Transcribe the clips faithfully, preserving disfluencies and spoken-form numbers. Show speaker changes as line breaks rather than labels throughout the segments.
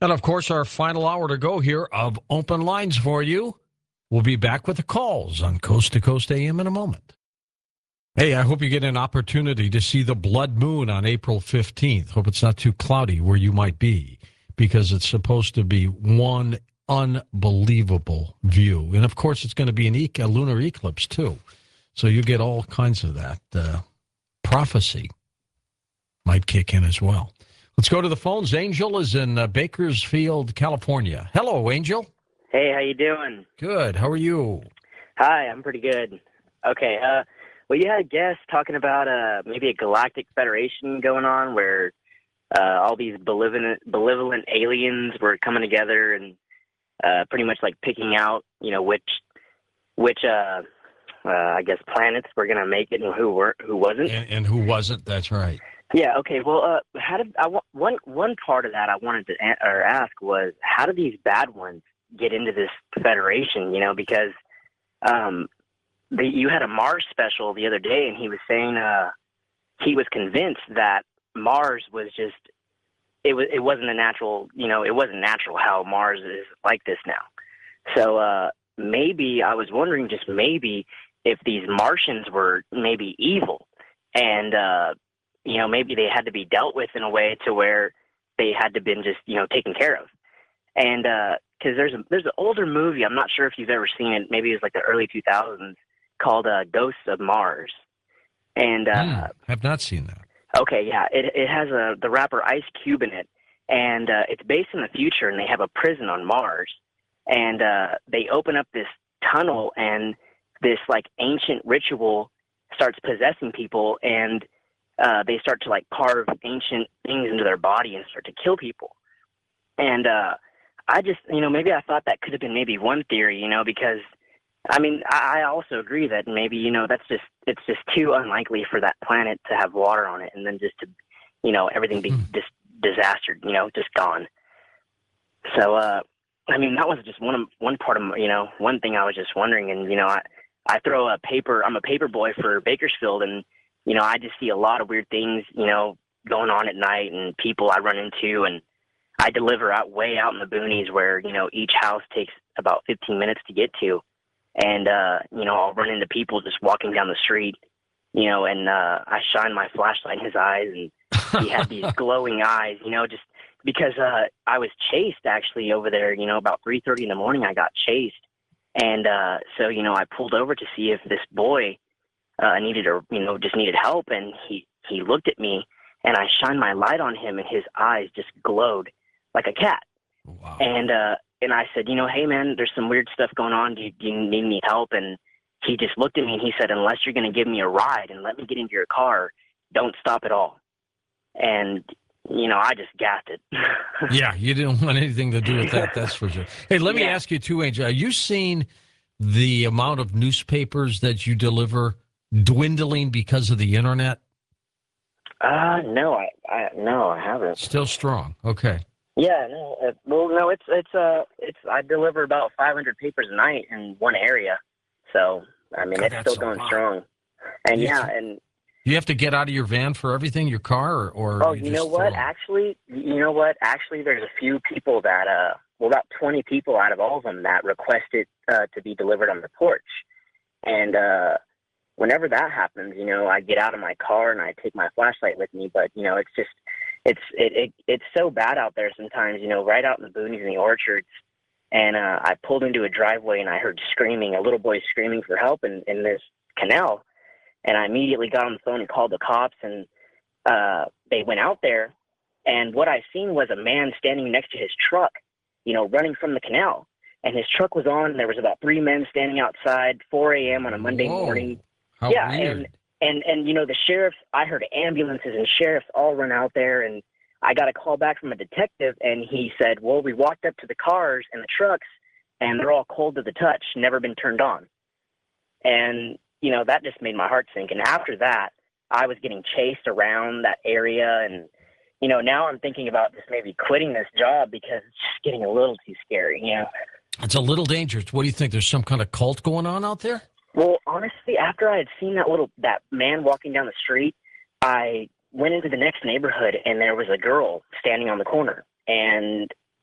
And of course, our final hour to go here of open lines for you. We'll be back with the calls on Coast to Coast A M in a moment. Hey, I hope you get an opportunity to see the blood moon on April fifteenth. Hope it's not too cloudy where you might be, because it's supposed to be one unbelievable view. And of course, it's going to be an e- a lunar eclipse too. So you get all kinds of that. Uh, prophecy might kick in as well. Let's go to the phones. Angel is in uh, Bakersfield, California. Hello, Angel.
Hey, how you doing?
Good. How are you?
Hi, I'm pretty good. Okay, uh, well, you had a guest talking about uh, maybe a galactic federation going on where uh, all these malevolent, malevolent aliens were coming together and uh, pretty much like picking out, you know, which, which uh, uh, I guess, planets were going to make it and who weren't, who wasn't.
And, and who wasn't? That's right.
Yeah. Okay. Well, uh, how did I one one part of that I wanted to a- or ask was how did these bad ones get into this federation? You know, because um, the, you had a Mars special the other day, and he was saying uh, he was convinced that Mars was just it was it wasn't a natural. You know, it wasn't natural how Mars is like this now. So uh, maybe I was wondering, just maybe if these Martians were maybe evil and. Uh, you know, maybe they had to be dealt with in a way to where they had to been just, you know, taken care of. And because uh, there's a, there's an older movie, I'm not sure if you've ever seen it, maybe it was like the early two thousands, called uh, Ghosts of Mars. And uh,
mm, have not seen that.
Okay, yeah, it it has a the rapper Ice Cube in it, and uh, it's based in the future, and they have a prison on Mars, and uh, they open up this tunnel, and this like ancient ritual starts possessing people, and Uh, they start to like carve ancient things into their body and start to kill people. And uh, I just, you know, maybe I thought that could have been maybe one theory, you know, because I mean, I, I also agree that maybe, you know, that's just, it's just too unlikely for that planet to have water on it and then just to, you know, everything be just disastered, you know, just gone. So, uh, I mean, that was just one of, one part of, you know, one thing I was just wondering. And, you know, I, I throw a paper, I'm a paper boy for Bakersfield, and you know, I just see a lot of weird things, you know, going on at night and people I run into. And I deliver out way out in the boonies where, you know, each house takes about fifteen minutes to get to. And, uh, you know, I'll run into people just walking down the street, you know, and uh, I shine my flashlight in his eyes, and he had these glowing eyes, you know, just because uh, I was chased actually over there, you know, about three thirty in the morning I got chased. And uh, so, you know, I pulled over to see if this boy Uh, needed or you know just needed help, and he he looked at me, and I shined my light on him, and his eyes just glowed like a cat.
Wow.
And uh, and I said, you know, hey man, there's some weird stuff going on. Do you, do you need any help? And he just looked at me and he said, unless you're going to give me a ride and let me get into your car, don't stop at all. And you know, I just gasped it.
Yeah, you didn't want anything to do with that. That's for sure. Hey, let me
Yeah.
ask you too, Angel. Are you seeing the amount of newspapers that you deliver dwindling because of the internet?
Uh, no, I, I no, I haven't.
Still strong. Okay.
Yeah, no. Uh, well, no, it's it's uh it's I deliver about five hundred papers a night in one area, so I mean
God,
it's
that's
still
a
going
lot.
strong. And
You
yeah,
have to-
and
You have to get out of your van for everything, your car, or, or
oh,
you,
you
just
know what?
throw 'em?
Actually, you know what? Actually, there's a few people that uh, well, about twenty people out of all of them that requested uh, to be delivered on the porch, and uh. Whenever that happens, you know, I get out of my car and I take my flashlight with me. But you know, it's just, it's it, it it's so bad out there sometimes. You know, right out in the boonies and the orchards. And uh, I pulled into a driveway and I heard screaming, a little boy screaming for help in, in this canal. And I immediately got on the phone and called the cops. And uh, they went out there. And what I seen was a man standing next to his truck, you know, running from the canal. And his truck was on. There was about three men standing outside, four a.m. on a Monday
Whoa.
morning.
How
yeah,
weird.
and, and and you know the sheriffs. I heard ambulances and sheriffs all run out there, and I got a call back from a detective, and he said, "Well, we walked up to the cars and the trucks, and they're all cold to the touch, never been turned on." And you know that just made my heart sink. And after that, I was getting chased around that area, and you know now I'm thinking about just maybe quitting this job because it's just getting a little too scary. You know,
It's a little dangerous. What do you think? There's some kind of cult going on out there?
Well, honestly, after I had seen that little that man walking down the street, I went into the next neighborhood and there was a girl standing on the corner. And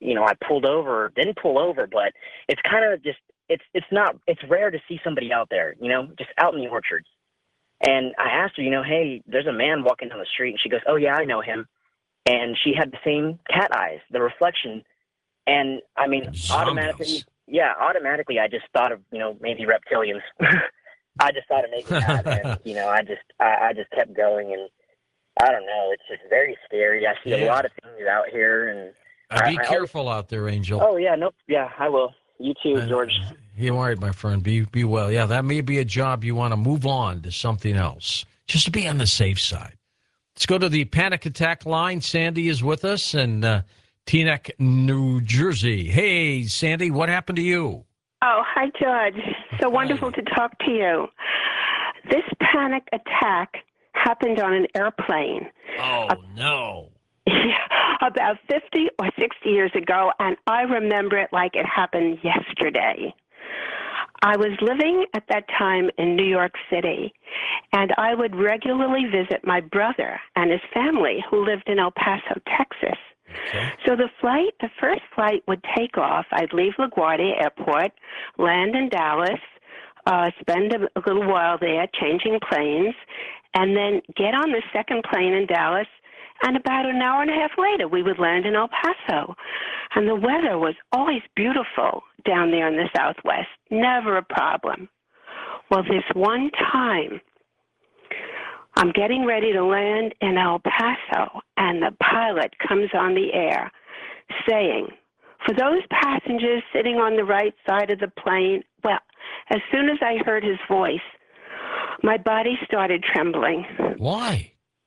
you know, I pulled over, didn't pull over, but it's kind of just, it's, it's not, it's rare to see somebody out there, you know, just out in the orchards. And I asked her, you know, hey, there's a man walking down the street. And she goes, oh, yeah, I know him. And she had the same cat eyes, the reflection. And, I mean,
Zombies.
automatically, yeah, automatically I just thought of, you know, maybe reptilians. I just thought of maybe that. And, you know, I just I, I just kept going. And I don't know. It's just very scary. I see
Yeah.
a lot of things out here. And
Uh, be
I, I
careful out there, Angel.
always, oh, yeah, nope. Yeah, I will. You too,
Uh,
George.
You're all right, my friend. Be be well. Yeah, that may be a job you want to move on to something else, just to be on the safe side. Let's go to the panic attack line. Sandy is with us in uh, Teaneck, New Jersey. Hey, Sandy, what happened to you?
Oh, hi, George. So wonderful to talk to you. This panic attack happened on an airplane.
Oh, no.
Yeah, about fifty or sixty years ago, and I remember it like it happened yesterday. I was living at that time in New York City, and I would regularly visit my brother and his family who lived in El Paso, Texas.
Okay.
So the flight, the first flight would take off. I'd leave LaGuardia Airport, land in Dallas, uh, spend a, a little while there changing planes, and then get on the second plane in Dallas. And about an hour and a half later, we would land in El Paso. And the weather was always beautiful down there in the Southwest. Never a problem. Well, this one time, I'm getting ready to land in El Paso, and the pilot comes on the air saying, for those passengers sitting on the right side of the plane, well, as soon as I heard his voice, my body started trembling.
Why?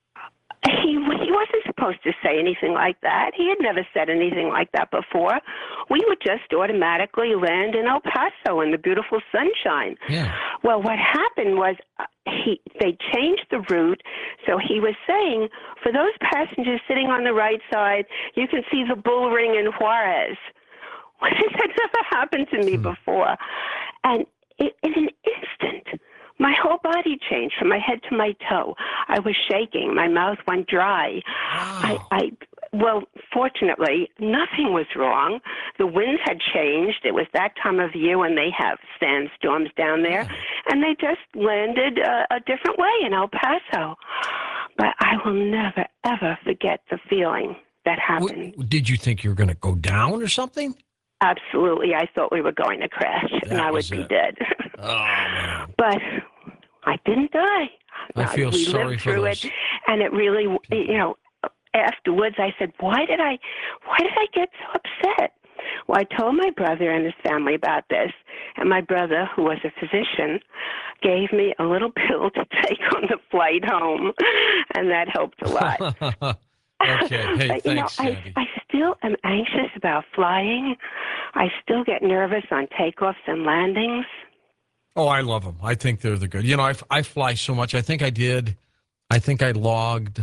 He he wasn't supposed to say anything like that. He had never said anything like that before. We would just automatically land in El Paso in the beautiful sunshine.
Yeah.
Well, what happened was uh, he they changed the route. So he was saying, for those passengers sitting on the right side, you can see the bull ring in Juarez. That never happened to me
Hmm.
before. And in, in an instant, my whole body changed from my head to my toe. I was shaking. My mouth went dry. I,
Wow.
I, well, fortunately, nothing was wrong. The winds had changed. It was that time of year when they have sandstorms down there, and they just landed uh, a different way in El Paso. But I will never, ever forget the feeling that happened.
W- did you think you were going to go down or something?
Absolutely. I thought we were going to crash, and
That
I would
was
be
it.
dead.
Oh, man.
But I didn't die.
I
Uh,
feel
we
sorry
lived
for
through
those.
it, and it really, you know, afterwards I said, why did I, why did I get so upset? Well, I told my brother and his family about this, and my brother, who was a physician, gave me a little pill to take on the flight home, and that helped a lot.
Okay. Hey,
But, you know,
thanks,
I,
Sandy.
I still am anxious about flying. I still get nervous on takeoffs and landings.
Oh, I love them. I think they're the good. You know, I, I fly so much. I think I did, I think I logged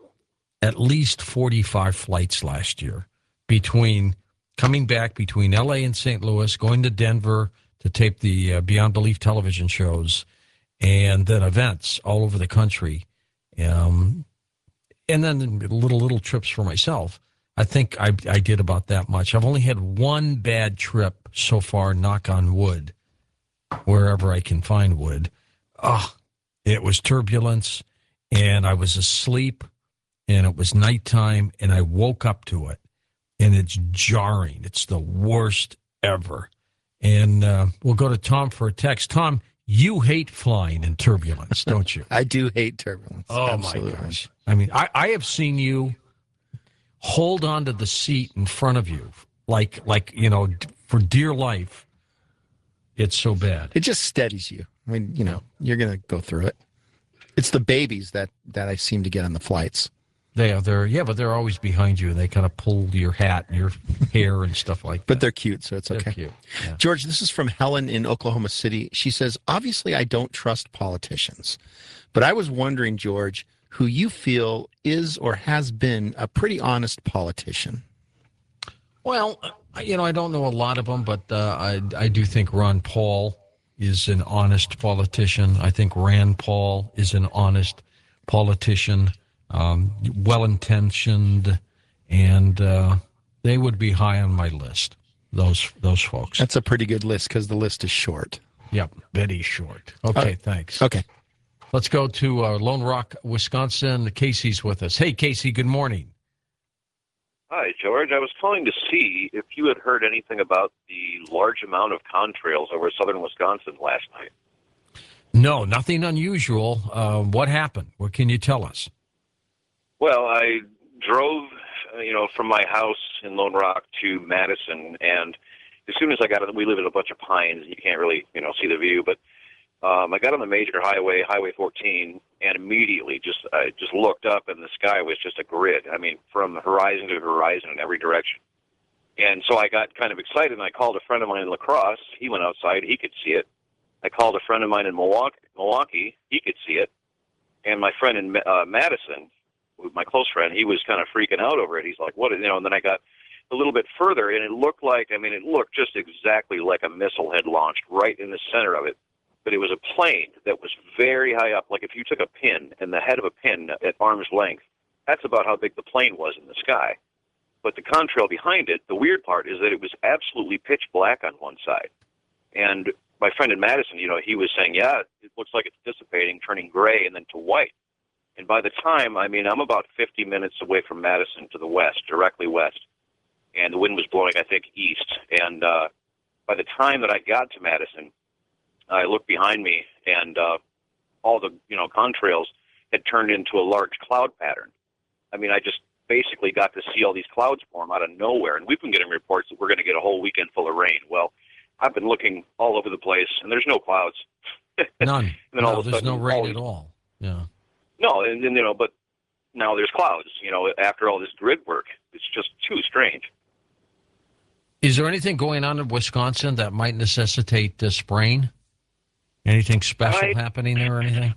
at least forty-five flights last year between coming back between L A and Saint Louis, going to Denver to tape the uh, Beyond Belief television shows, and then events all over the country. Um, and then little, little trips for myself. I think I, I did about that much. I've only had one bad trip so far, knock on wood, wherever I can find wood. Oh, it was turbulence, and I was asleep, and it was nighttime, and I woke up to it, and it's jarring. It's the worst ever. And uh, we'll go to Tom for a text. Tom, you hate flying in turbulence, don't you?
I do hate turbulence.
Oh,
Absolutely.
my gosh. I mean, I, I have seen you hold onto the seat in front of you, like, like you know, for dear life. It's so bad.
It just steadies you. I mean, you know, you're going to go through it. It's the babies that, that I seem to get on the flights.
They are, they're, yeah, but they're always behind you, and they kind of pull your hat and your hair and stuff like that.
But they're cute, so it's
They're
okay.
cute. Yeah.
George, this is from Helen in Oklahoma City. She says, obviously, I don't trust politicians, but I was wondering, George, who you feel is or has been a pretty honest politician.
Well, you know, I don't know a lot of them, but uh, I, I do think Ron Paul is an honest politician. I think Rand Paul is an honest politician, um, well-intentioned, and uh, They would be high on my list. Those those folks.
That's a pretty good list because the list is short.
Yep, very short. Okay,
Uh,
thanks.
Okay.
Let's go to uh, Lone Rock, Wisconsin. Casey's with us. Hey, Casey, good morning.
Hi, George. I was calling to see if you had heard anything about the large amount of contrails over southern Wisconsin last night.
No, nothing unusual. Uh, what happened? What can you tell us?
Well, I drove, uh, you know, from my house in Lone Rock to Madison, and as soon as I got, we live in a bunch of pines, and you can't really, you know, see the view, but Um, I got on the major highway, Highway fourteen, and immediately just I just looked up, and the sky was just a grid. I mean, from horizon to horizon in every direction. And so I got kind of excited, and I called a friend of mine in La Crosse. He went outside. He could see it. I called a friend of mine in Milwaukee. Milwaukee. He could see it. And my friend in uh, Madison, my close friend, he was kind of freaking out over it. He's like, what? You know, and then I got a little bit further, and it looked like, I mean, it looked just exactly like a missile had launched right in the center of it. But it was a plane that was very high up, like if you took a pin and the head of a pin at arm's length, that's about how big the plane was in the sky. But the contrail behind it, the weird part is that it was absolutely pitch black on one side. And my friend in Madison, you know, he was saying, yeah, it looks like it's dissipating, turning gray and then to white. And by the time, I mean, I'm about fifty minutes away from Madison to the west, directly west. And the wind was blowing, I think, east. And uh, by the time that I got to Madison, I looked behind me, and uh, all the, you know, contrails had turned into a large cloud pattern. I mean, I just basically got to see all these clouds form out of nowhere, and we've been getting reports that we're going to get a whole weekend full of rain. Well, I've been looking all over the place, and there's no clouds.
None.
And then
no,
all of a
there's no
sudden,
rain
all
at all. Yeah.
No, and, and you know, but now there's clouds. You know, after all this grid work, it's just too strange.
Is there anything going on in Wisconsin that might necessitate uh, spraying? Anything special
I,
happening there or anything?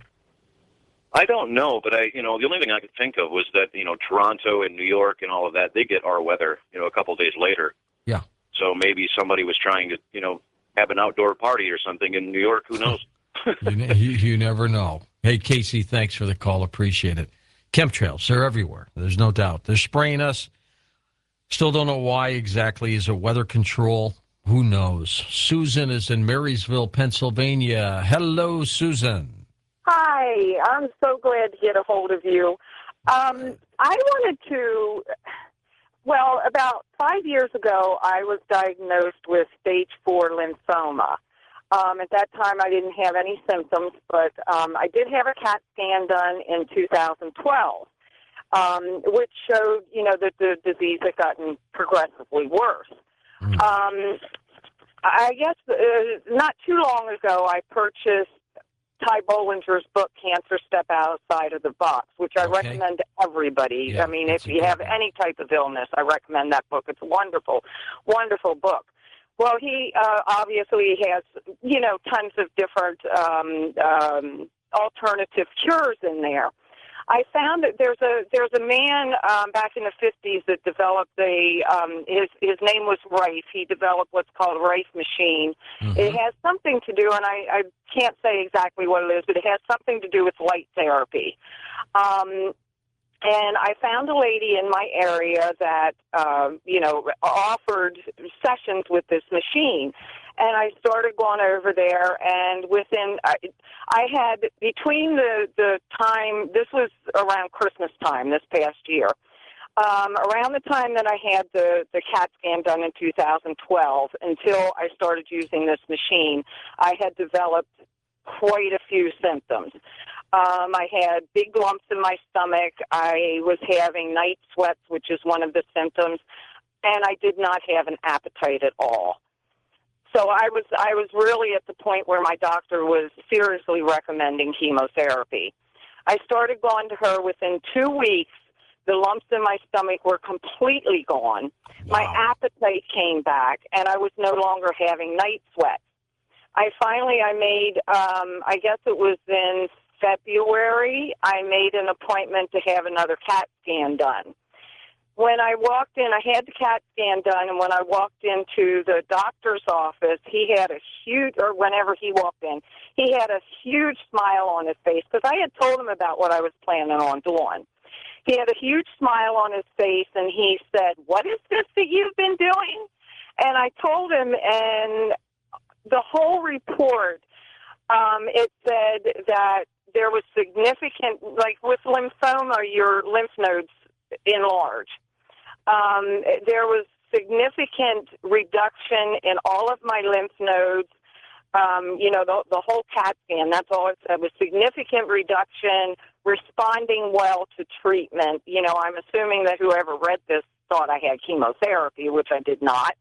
I don't know, but I, you know, the only thing I could think of was that, you know, Toronto and New York and all of that, they get our weather, you know, a couple days later.
Yeah.
So maybe somebody was trying to, you know, have an outdoor party or something in New York. Who knows?
you, you, you never know. Hey, Casey, thanks for the call. Appreciate it. Chemtrails, they're everywhere. There's no doubt. They're spraying us. Still don't know why exactly. Is it weather control? Who knows? Susan is in Marysville, Pennsylvania. Hello, Susan.
Hi, I'm so glad to get a hold of you. Um, I wanted to, well, about five years ago, I was diagnosed with stage four lymphoma. Um, at that time, I didn't have any symptoms, but um, I did have a CAT scan done in two thousand twelve, um, which showed, you know, that the disease had gotten progressively worse. Mm. Um, I guess uh, not too long ago, I purchased Ty Bollinger's book, Cancer Step Outside of the Box, which I okay. recommend to everybody.
Yeah,
I mean, if you have one. any type of illness, I recommend that book. It's a wonderful, wonderful book. Well, he uh, obviously has, you know, tons of different um, um, alternative cures in there. I found that there's a there's a man um, back in the fifties that developed a um, his his name was Rife. He developed what's called a Rife machine. Mm-hmm. It has something to do, and I, I can't say exactly what it is, but it has something to do with light therapy. Um, and I found a lady in my area that um, you know offered sessions with this machine. And I started going over there, and within, I, I had, between the, the time, this was around Christmas time this past year, um, around the time that I had the, the CAT scan done in two thousand twelve, until I started using this machine, I had developed quite a few symptoms. Um, I had big lumps in my stomach. I was having night sweats, which is one of the symptoms, and I did not have an appetite at all. So I was I was really at the point where my doctor was seriously recommending chemotherapy. I started going to her within two weeks. The lumps in my stomach were completely gone. Wow. My appetite came back, and I was no longer having night sweats. I finally, I made, um, I guess it was in February, I made an appointment to have another CAT scan done. When I walked in, I had the CAT scan done, and when I walked into the doctor's office, he had a huge, or whenever he walked in, he had a huge smile on his face, because I had told him about what I was planning on doing. he had a huge smile on his face, and he said, "What is this that you've been doing?" And I told him, and the whole report, um, it said that there was significant, like with lymphoma, your lymph nodes enlarge. Um, there was significant reduction in all of my lymph nodes. Um, you know, the, the whole CAT scan, that's all it said, was significant reduction, responding well to treatment. You know, I'm assuming that whoever read this thought I had chemotherapy, which I did not.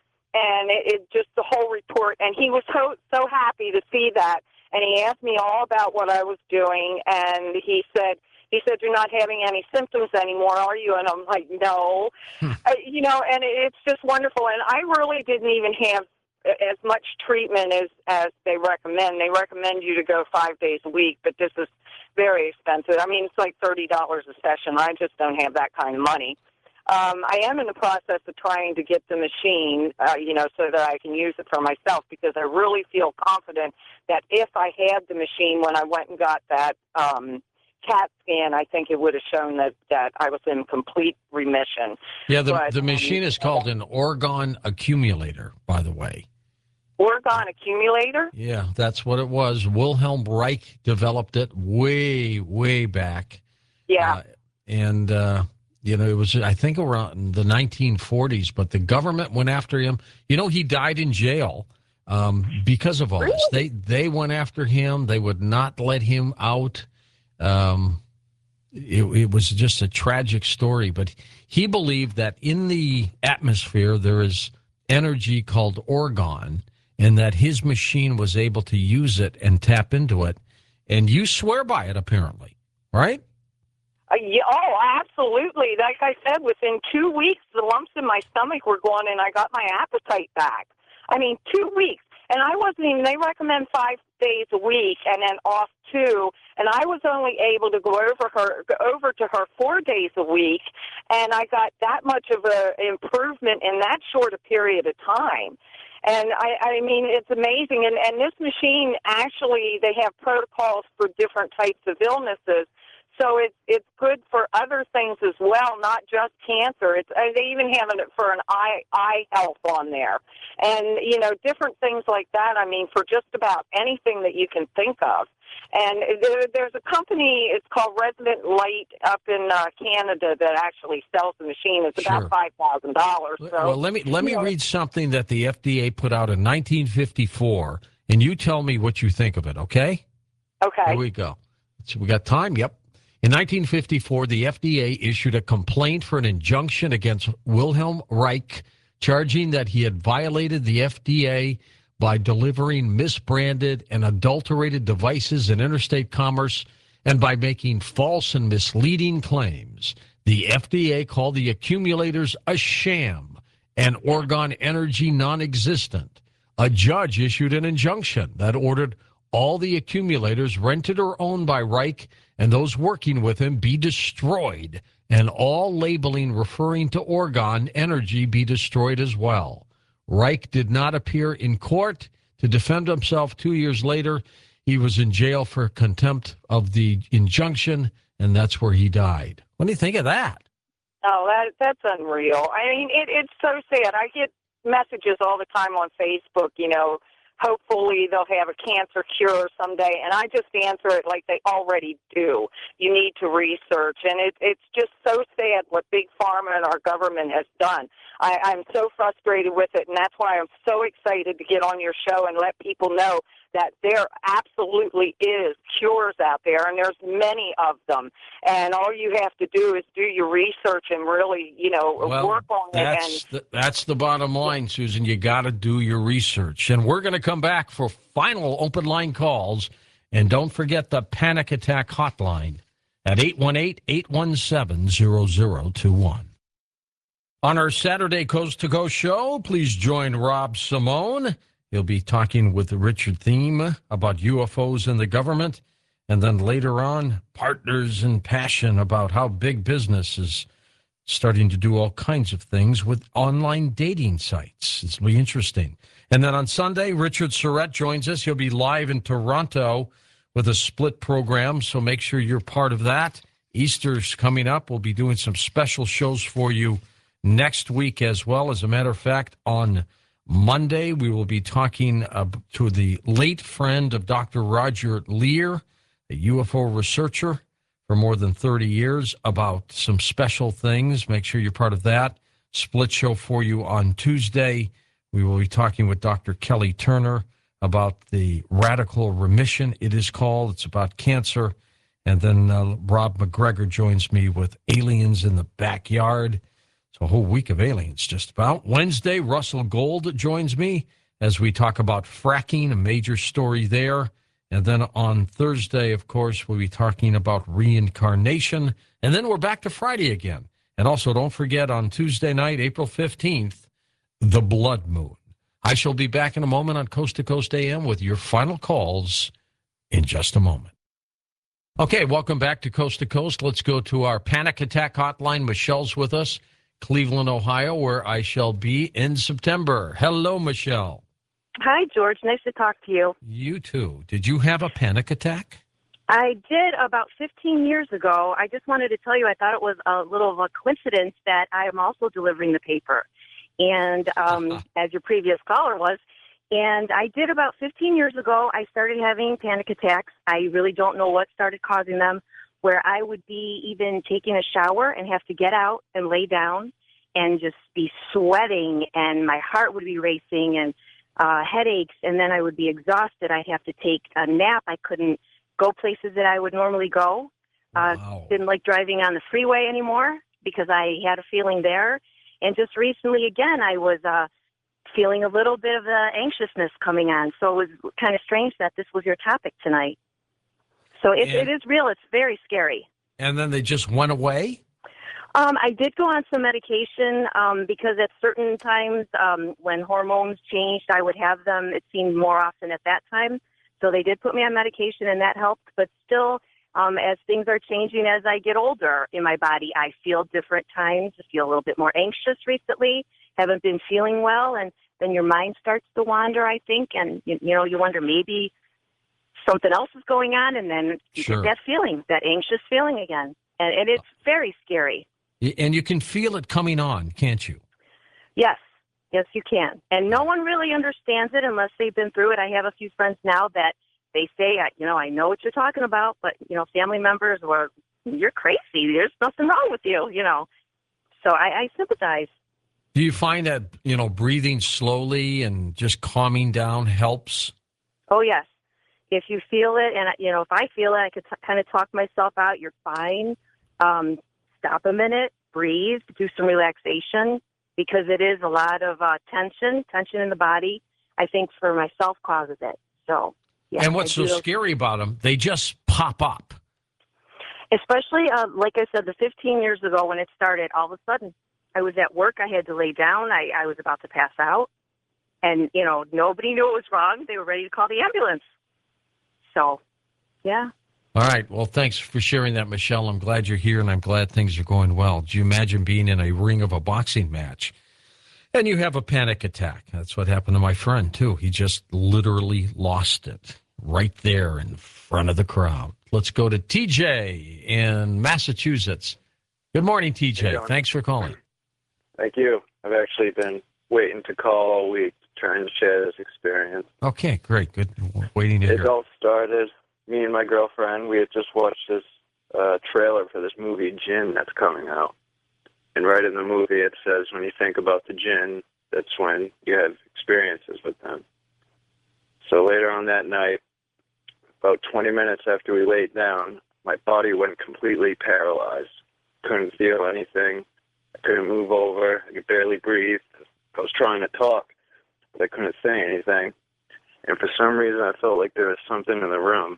And it, it just, the whole report, and he was so, so happy to see that. And he asked me all about what I was doing, and he said, he said, "You're not having any symptoms anymore, are you?" And I'm like, "No." Hmm. Uh, you know, and it's just wonderful. And I really didn't even have as much treatment as, as they recommend. They recommend you to go five days a week, but this is very expensive. I mean, it's like thirty dollars a session. I just don't have that kind of money. Um, I am in the process of trying to get the machine, uh, you know, so that I can use it for myself, because I really feel confident that if I had the machine when I went and got that um, CAT scan, I think it would have shown that, that I was in complete remission.
Yeah, the,
but,
the machine
um,
is called an orgone accumulator, by the way.
Orgone accumulator?
Yeah, that's what it was. Wilhelm Reich developed it way, way back.
Yeah.
Uh, and... Uh, You know, it was, I think, around the nineteen forties, but the government went after him. You know, he died in jail um, because of all
really?
this. They they went after him. They would not let him out. Um, it, it was just a tragic story. But he believed that in the atmosphere there is energy called orgone, and that his machine was able to use it and tap into it. And you swear by it, apparently, right?
Uh, yeah, oh, absolutely. Like I said, within two weeks, the lumps in my stomach were gone, and I got my appetite back. I mean, two weeks. And I wasn't even, they recommend five days a week and then off two. And I was only able to go over her, go over to her four days a week. And I got that much of an improvement in that short a period of time. And I, I mean, it's amazing. And, and this machine, actually, they have protocols for different types of illnesses. So it's it's good for other things as well, not just cancer. It's uh, they even have it for an eye eye health on there, and you know different things like that. I mean, for just about anything that you can think of. And there, there's a company. It's called Resident Light up in uh, Canada that actually sells the machine. It's
Sure.
about five thousand dollars. So,
well, let me let me
you know,
read something that the F D A put out in nineteen fifty-four, and you tell me what you think of it. Okay?
Okay.
Here we go. So we got time. Yep. In nineteen fifty-four, the F D A issued a complaint for an injunction against Wilhelm Reich, charging that he had violated the F D A by delivering misbranded and adulterated devices in interstate commerce and by making false and misleading claims. The F D A called the accumulators a sham and Orgone Energy non-existent. A judge issued an injunction that ordered all the accumulators rented or owned by Reich and those working with him be destroyed, and all labeling referring to Orgone Energy be destroyed as well. Reich did not appear in court to defend himself. Two years later, he was in jail for contempt of the injunction, and that's where he died. What do you think of that?
Oh, that that's unreal. I mean, it, it's so sad. I get messages all the time on Facebook, you know, hopefully they'll have a cancer cure someday, and I just answer it like they already do. You need to research, and it, it's just so sad what Big Pharma and our government has done. I, I'm so frustrated with it, and that's why I'm so excited to get on your show and let people know that there absolutely is cures out there, and there's many of them. And all you have to do is do your research and really, you know,
well,
work on
that's
it. And
the, that's the bottom line, Susan. You got to do your research. And we're going to come back for final open line calls. And don't forget the panic attack hotline at eight one eight, eight one seven, zero zero two one. On our Saturday Coast to Coast show, please join Rob Simone. He'll be talking with Richard Thiem about U F Os and the government. And then later on, Partners in Passion about how big business is starting to do all kinds of things with online dating sites. It's really interesting. And then on Sunday, Richard Surrett joins us. He'll be live in Toronto with a split program, so make sure you're part of that. Easter's coming up. We'll be doing some special shows for you next week as well. As a matter of fact, on Monday, we will be talking uh, to the late friend of Doctor Roger Lear, a U F O researcher for more than thirty years, about some special things. Make sure you're part of that. Split show for you on Tuesday. We will be talking with Doctor Kelly Turner about the radical remission, it is called. It's about cancer. And then uh, Rob McGregor joins me with Aliens in the Backyard. It's a whole week of aliens, just about. Wednesday, Russell Gold joins me as we talk about fracking, a major story there. And then on Thursday, of course, we'll be talking about reincarnation. And then we're back to Friday again. And also, don't forget, on Tuesday night, April fifteenth, the blood moon. I shall be back in a moment on Coast to Coast A M with your final calls in just a moment. Okay, welcome back to Coast to Coast. Let's go to our panic attack hotline. Michelle's with us, Cleveland, Ohio, where I shall be in September. Hello, Michelle.
Hi, George. Nice to talk to you.
You too. Did you have a panic attack?
I did about fifteen years ago. I just wanted to tell you I thought it was a little of a coincidence that I am also delivering the paper, and um, as your previous caller was. And I did about fifteen years ago. I started having panic attacks. I really don't know what started causing them, where I would be even taking a shower and have to get out and lay down and just be sweating, and my heart would be racing, and uh, headaches, and then I would be exhausted. I'd have to take a nap. I couldn't go places that I would normally go. Uh,
Wow.
Didn't like driving on the freeway anymore because I had a feeling there. And just recently, again, I was uh, feeling a little bit of the anxiousness coming on. So it was kind of strange that this was your topic tonight. So it,
And-
it is real. It's very scary.
And then they just went away?
Um, I did go on some medication um, because at certain times um, when hormones changed, I would have them. It seemed more often at that time. So they did put me on medication, and that helped. But still, um, as things are changing as I get older in my body, I feel different times. I feel a little bit more anxious recently, haven't been feeling well, and then your mind starts to wander, I think. And, you, you know, you wonder maybe something else is going on, and then you
Sure.
get that feeling, that anxious feeling again. And, and it's very scary.
And you can feel it coming on, can't you?
Yes. Yes, you can. And no one really understands it unless they've been through it. I have a few friends now that they say, I- you know, I know what you're talking about, but, you know, family members were, you're crazy. There's nothing wrong with you, you know. So I, I sympathize.
Do you find that, you know, breathing slowly and just calming down helps?
Oh, yes. If you feel it, and, you know, if I feel it, I could t- kind of talk myself out. You're fine. Um, stop a minute, breathe, do some relaxation, because it is a lot of uh, tension, tension in the body. I think for myself causes it. So, yeah.
And what's
I
so
do-
scary about them, they just pop up.
Especially, uh, like I said, the fifteen years ago when it started, all of a sudden, I was at work. I had to lay down. I, I was about to pass out. And, you know, nobody knew it was wrong. They were ready to call the ambulance. So, yeah.
All right. Well, thanks for sharing that, Michelle. I'm glad you're here, and I'm glad things are going well. Do you imagine being in a ring of a boxing match and you have a panic attack? That's what happened to my friend, too. He just literally lost it right there in front of the crowd. Let's go to T J in Massachusetts. Good morning, T J.
Hey, John.
Thanks for calling.
Thank you. I've actually been waiting to call all week, trying to share this experience.
Okay, great. Good. Waiting to
It
hear.
all started, me and my girlfriend, we had just watched this uh, trailer for this movie, Jinn, that's coming out. And right in the movie it says when you think about the jinn, that's when you have experiences with them. So later on that night, about twenty minutes after we laid down, my body went completely paralyzed. Couldn't feel anything. I couldn't move over. I could barely breathe. I was trying to talk, but I couldn't say anything. And for some reason, I felt like there was something in the room.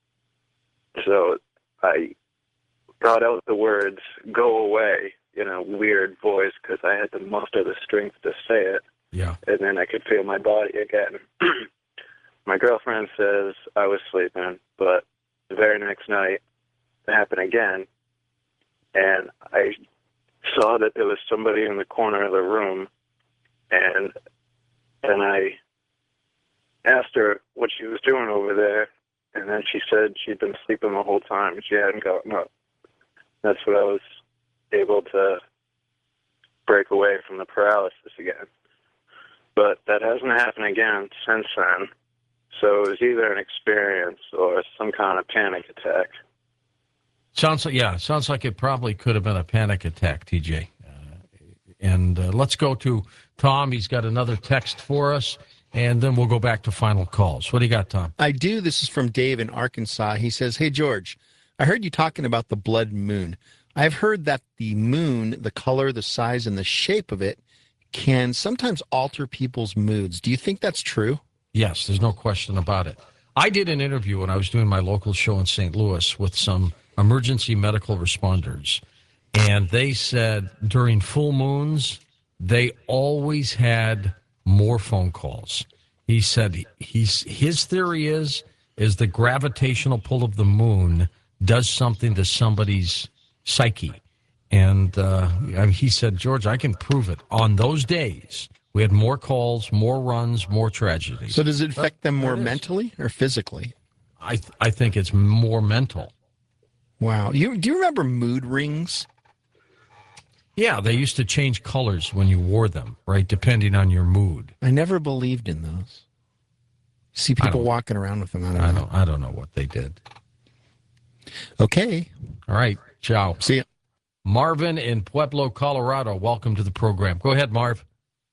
So I got out the words, "Go away," in a weird voice because I had to muster the strength to say it.
Yeah.
And then I could feel my body again. My girlfriend says I was sleeping, but the very next night, it happened again. And I saw that there was somebody in the corner of the room, and and I asked her what she was doing over there, and then she said she'd been sleeping the whole time and she hadn't gotten up. That's what I was able to break away from the paralysis again. But that hasn't happened again since then. So it was either an experience or some kind of panic attack.
Sounds like, yeah, sounds like it probably could have been a panic attack, T J. Uh, and uh, let's go to Tom. He's got another text for us, and then we'll go back to final calls. What do you got, Tom?
I do. This is from Dave in Arkansas. He says, hey, George, I heard you talking about the blood moon. I've heard that the moon, the color, the size, and the shape of it can sometimes alter people's moods. Do you think that's true?
Yes, there's no question about it. I did an interview when I was doing my local show in Saint Louis with some emergency medical responders, and they said during full moons, they always had more phone calls. He said he's, his theory is, is the gravitational pull of the moon does something to somebody's psyche. And uh, he said, George, I can prove it. On those days, we had more calls, more runs, more tragedies.
So does it affect them more mentally or physically?
I th- I think it's more mental.
Wow. You, do you remember mood rings?
Yeah, they used to change colors when you wore them, right, depending on your mood.
I never believed in those. See people walking around with them. I don't
I
know.
don't, I don't know what they did.
Okay.
All right. Ciao.
See ya.
Marvin in Pueblo, Colorado. Welcome to the program. Go ahead, Marv.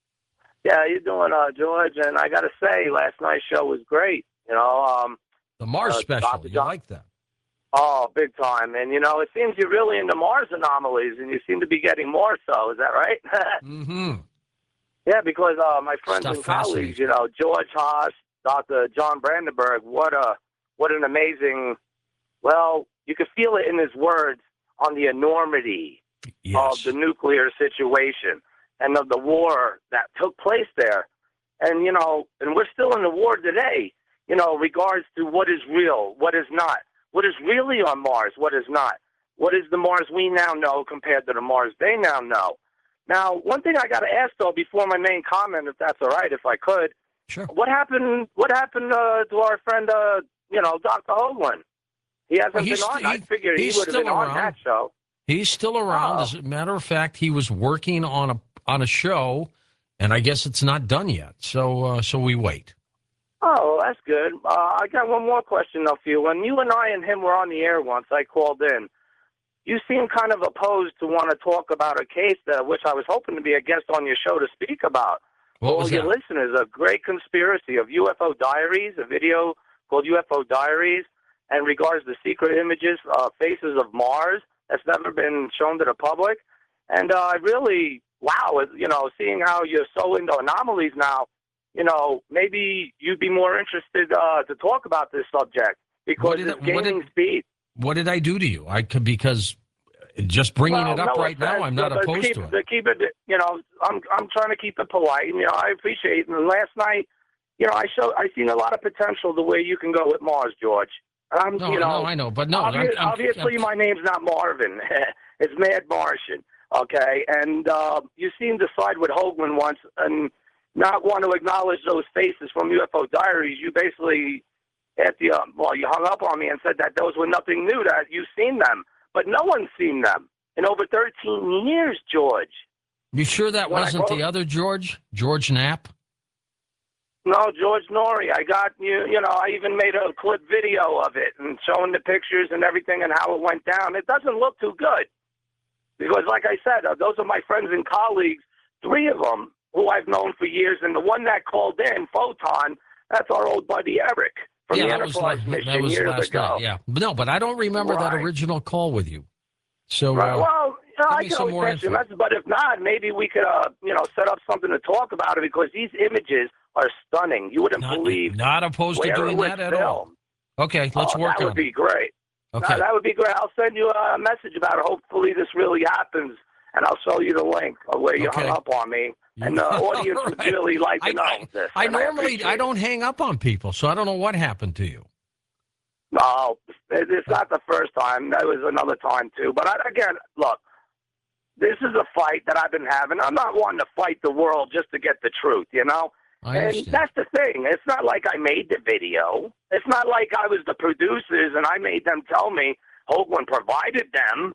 Yeah, how you doing, uh, George? And I got to say, last night's show was great. You know, um,
the Mars
uh,
special.
Doctor
You
John-
like that?
Oh, big time. And, you know, it seems you're really into Mars anomalies, and you seem to be getting more so. Is that right?
Mm-hmm.
Yeah, because uh, my friends
Stuff
and colleagues,
fascinating.
you know, George Haas, Doctor John Brandenburg, what a what an amazing, well, you could feel it in his words on the enormity
Yes.
of the nuclear situation and of the war that took place there. And, you know, and we're still in the war today, you know, regards to what is real, what is not, what is really on Mars, what is not, what is the Mars we now know compared to the Mars they now know. Now, one thing I got to ask, though, before my main comment, if that's all right, if I could,
sure.
What happened, what happened uh, to our friend, uh, you know, Doctor Hoagland? He hasn't
Well,
been
he's
on.
st-
I
he-
figured he
he's
would have
still
been on
around.
that show.
He's still around.
Oh.
As a matter of fact, he was working on a on a show, and I guess it's not done yet. So uh, so we wait.
Oh, that's good. Uh, I got one more question, though, for you. When you and I and him were on the air once, I called in. You seemed kind of opposed to want to talk about a case that, which I was hoping to be a guest on your show to speak about.
What
All
was
your
that?
listeners, a great conspiracy of U F O Diaries, a video called U F O Diaries, and regards to secret images, uh, faces of Mars that's never been shown to the public. And uh, I really, wow, you know, seeing how you're so into anomalies now, you know, maybe you'd be more interested uh, to talk about this subject because
What did
it's
it- what
gaining
did-
speed.
What did I do to you? I could because just bringing
Well,
it up
no
right now,
offense,
I'm not
but
opposed
keep,
to it.
To keep it, you know, I'm I'm trying to keep it polite. And, you know, I appreciate it. And last night, you know, I show I seen a lot of potential the way you can go with Mars, George. I'm,
No,
you know,
no, I know, but no, I'm-
obvi-
I'm-
obviously
I'm-
my name's not Marvin. It's Mad Martian. Okay, and uh, you seemed to side with Hoagland once and not want to acknowledge those faces from U F O Diaries. You basically, at the uh, well, you hung up on me and said that those were nothing new. That you've seen them, but no one's seen them in over thirteen years, George.
You sure that
When I
wasn't
called-
the other George? George Knapp?
No, George Norrie. I got you. You know, I even made a clip video of it and showing the pictures and everything and how it went down. It doesn't look too good because, like I said, uh, those are my friends and colleagues. Three of them who I've known for years, and the one that called in, Photon, that's our old buddy Eric from
yeah,
the
that was,
Enterprise
la-
mission
that was
years
last
ago.
night. Yeah, but no, but I don't remember that
Right.
original call with you. So,
Right.
uh,
Well, you know,
give
I
me
can
some
always
more
text you a
info.
message, but if not, maybe we could, uh, you know, set up something to talk about it because these images are stunning. You wouldn't
not,
believe
not opposed to
where
doing
it was
that at all.
filmed.
Okay, let's
oh,
work
that
on
would be
it.
great.
Okay.
Uh, that would be great. I'll send you a message about it. Hopefully this really happens, and I'll show you the link of where you
Okay.
hung up on me. And the audience would
Right.
really like to
I,
know
I,
this.
I
and
normally
appreciate
I
it.
don't hang up on people, so I don't know what happened to you.
No, it- it's not the first time. That was another time, too. But I, again, look, this is a fight that I've been having. I'm not wanting to fight the world just to get the truth, you know?
I
And
understand.
that's the thing. It's not like I made the video. It's not like I was the producers and I made them tell me Hoagland provided them.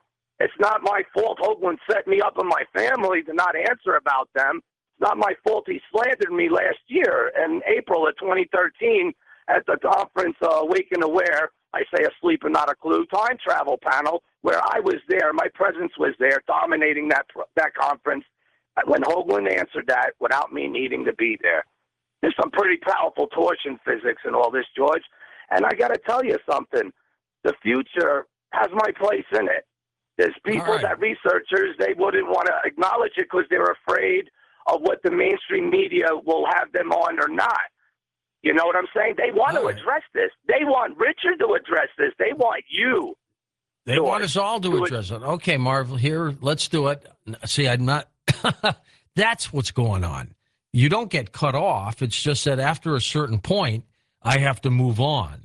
It's not my fault Hoagland set me up and my family to not answer about them. It's not my fault he slandered me last year in April of twenty thirteen at the conference uh, Awake and Aware. I say Asleep and Not a Clue time travel panel where I was there. My presence was there dominating that that conference when Hoagland answered that without me needing to be there. There's some pretty powerful torsion physics in all this, George. And I got to tell you something. The future has my place in it. There's people
right.
that researchers, they wouldn't want to acknowledge it because they're afraid of what the mainstream media will have them on or not. You know what I'm saying? They want
all
to
right.
address this. They want Richard to address this. They want you.
They
George,
want us all to
do
address it. Okay, Marv, here, let's do it. See, I'm not. That's what's going on. You don't get cut off. It's just that after a certain point, I have to move on.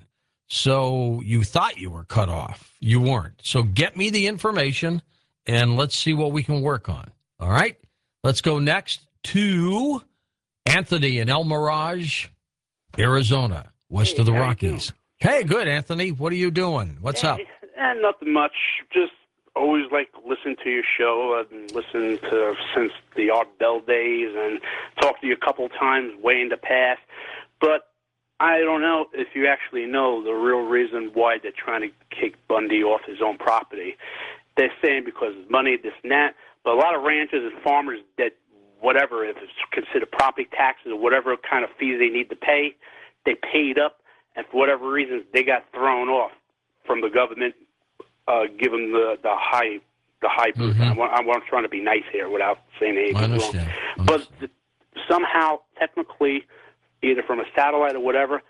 So you thought you were cut off. You weren't. So get me the information, and let's see what we can work on. All right? Let's go next to Anthony in El Mirage, Arizona, west
Hey,
of the
how you
Rockies. Hey, good, Anthony. What are you doing? What's up?
And nothing much. Just always like listen to your show. I've been listening to since the Art Bell days and talked to you a couple times way in the past. But I don't know if you actually know the real reason why they're trying to kick Bundy off his own property. They're saying because of money, this and that. But a lot of ranchers and farmers that whatever, if it's considered property taxes or whatever kind of fees they need to pay, they paid up, and for whatever reason, they got thrown off from the government, uh, give them the, the high the high booth.
Mm-hmm.
I'm, I'm, I'm trying to be nice here without saying anything
I
wrong.
understand. I
But
understand.
th- somehow, technically, either from a satellite or whatever,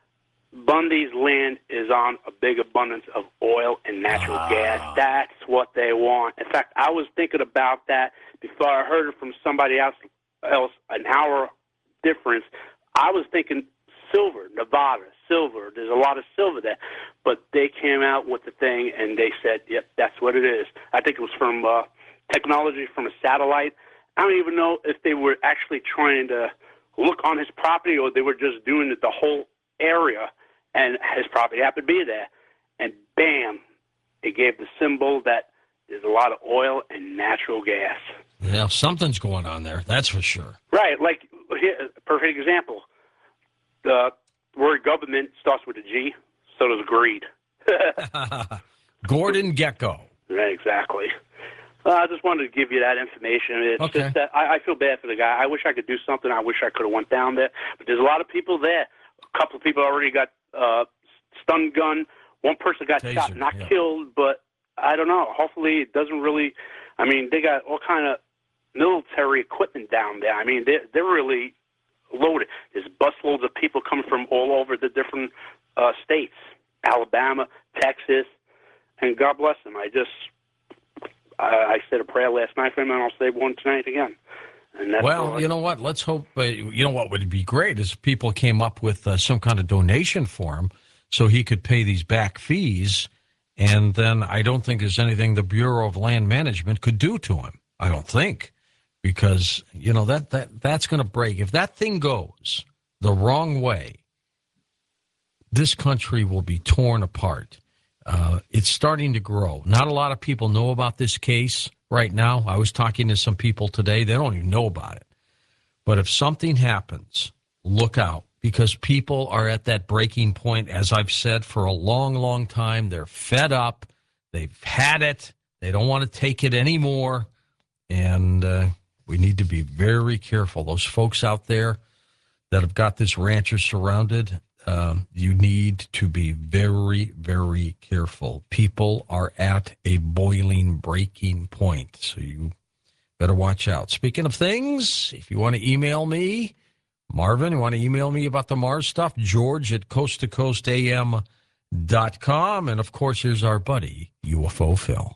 Bundy's land is on a big abundance of oil and natural
Ah.
gas. That's what they want. In fact, I was thinking about that before I heard it from somebody else, else an hour difference. I was thinking silver, Nevada, silver. There's a lot of silver there. But they came out with the thing, and they said, yep, that's what it is. I think it was from uh, technology from a satellite. I don't even know if they were actually trying to look on his property or they were just doing it the whole area, and his property happened to be there. And bam, it gave the symbol that there's a lot of oil and natural gas.
Yeah, something's going on there. That's for sure.
Right, like, here, perfect example. The word government starts with a G, so does greed.
Gordon Gecko.
Right, exactly. Uh, I just wanted to give you that information. It's
Okay.
just that I, I feel bad for the guy. I wish I could do something. I wish I could have went down there. But there's a lot of people there. A couple of people already got uh, stun gun. One person got
Taser,
shot, not
yeah.
killed, but I don't know. Hopefully it doesn't really – I mean, they got all kind of military equipment down there. I mean, they're, they're really loaded. There's busloads of people coming from all over the different uh, states, Alabama, Texas, and God bless them. I just – I said a prayer last night for him, and I'll say one tonight again. And that's all
Well,
I-
you know what? Let's hope. Uh, you know what would be great is if people came up with uh, some kind of donation for him, so he could pay these back fees. And then I don't think there's anything the Bureau of Land Management could do to him. I don't think, because you know that that that's going to break. If that thing goes the wrong way, this country will be torn apart. Uh, it's starting to grow. Not a lot of people know about this case right now. I was talking to some people today. They don't even know about it. But if something happens, look out, because people are at that breaking point, as I've said for a long, long time. They're fed up. They've had it. They don't want to take it anymore. And uh, we need to be very careful. Those folks out there that have got this rancher surrounded, Um, you need to be very, very careful. People are at a boiling, breaking point, so you better watch out. Speaking of things, if you want to email me, Marvin, you want to email me about the Mars stuff, George at coast to coast a m dot com. And, of course, here's our buddy, U F O Phil.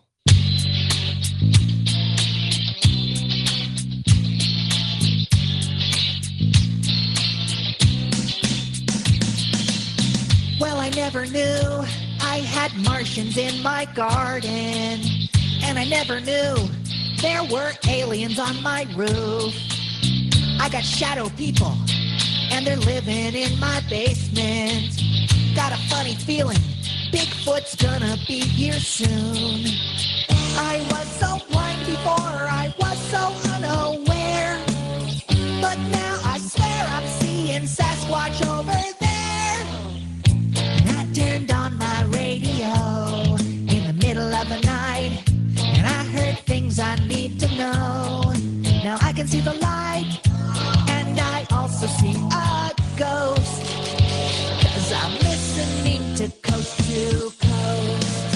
Well, I never knew I had Martians in my garden. And I never knew there were aliens on my roof. I got shadow people, and they're living in my basement. Got a funny feeling Bigfoot's gonna be here soon. I was so blind before, I was so unaware. But now I swear I'm seeing Sasquatch over there. I turned on my radio in the middle of the night, and I heard things I need to know. Now I can see the light, and I also see a ghost, 'cause I'm listening to Coast to Coast.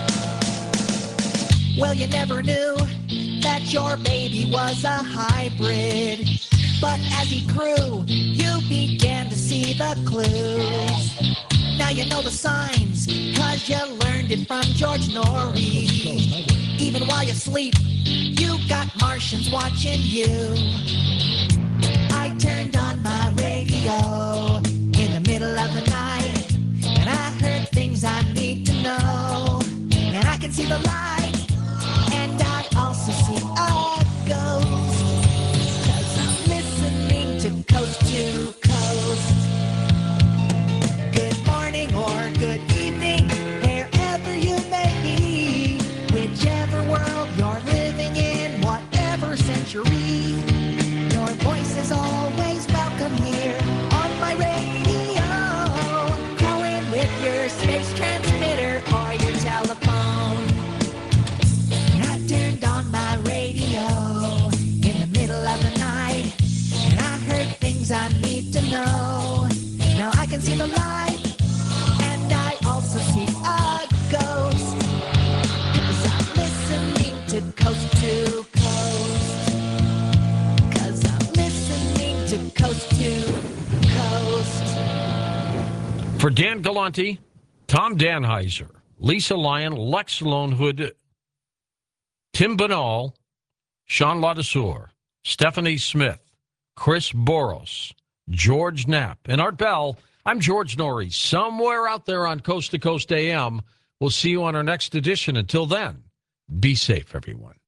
Well, you never knew that your baby was a hybrid, but as he grew, you began to see the clues. Now you know the signs, 'cause you learned it from George Norrie. Even while you sleep, you got Martians watching you. I turned on my radio in the middle of the night, and I heard things I need to know. And I can see the light, and I also see a ghost, 'cause I'm listening to Coast to Coast. Good morning or good evening, wherever you may be, whichever world you're living in, whatever century, your voice is always welcome here on my radio. Call in with your space transmitter or your telephone. And I turned on my radio in the middle of the night, and I heard things I need to know. Now I can see the light, and I also see a ghost, 'cause I'm listening to Coast to Coast. 'Cause I'm listening to Coast to Coast.
For Dan Galante, Tom Danheiser, Lisa Lyon, Lex Lonehood, Tim Banal, Sean Ladouceur, Stephanie Smith, Chris Boros, George Knapp, and Art Bell, I'm George Norrie, somewhere out there on Coast to Coast A M. We'll see you on our next edition. Until then, be safe, everyone.